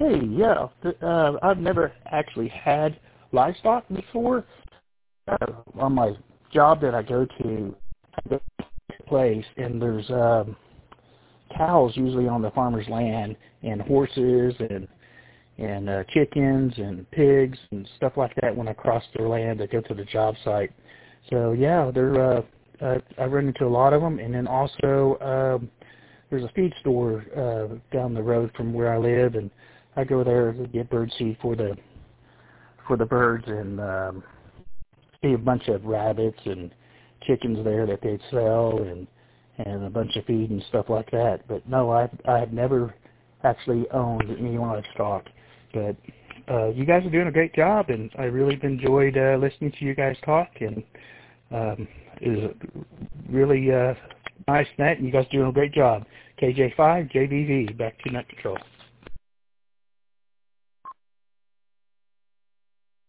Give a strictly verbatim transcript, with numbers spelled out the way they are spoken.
Hey, yeah, th- uh, I've never actually had livestock before. Uh, on my job that I go to, I go to a place, and there's um, cows usually on the farmer's land, and horses, and and uh, chickens, and pigs, and stuff like that. When I cross their land, I go to the job site. So yeah, they're uh, uh, I run into a lot of them, and then also um, there's a feed store uh, down the road from where I live, and I go there to get bird seed for the for the birds, and um, see a bunch of rabbits and chickens there that they sell, and and a bunch of feed and stuff like that. But no, I I have never actually owned any livestock. But uh, you guys are doing a great job, and I really enjoyed uh, listening to you guys talk, and um, it was really uh, nice net, and you guys are doing a great job. K J five J B V, back to Net Control.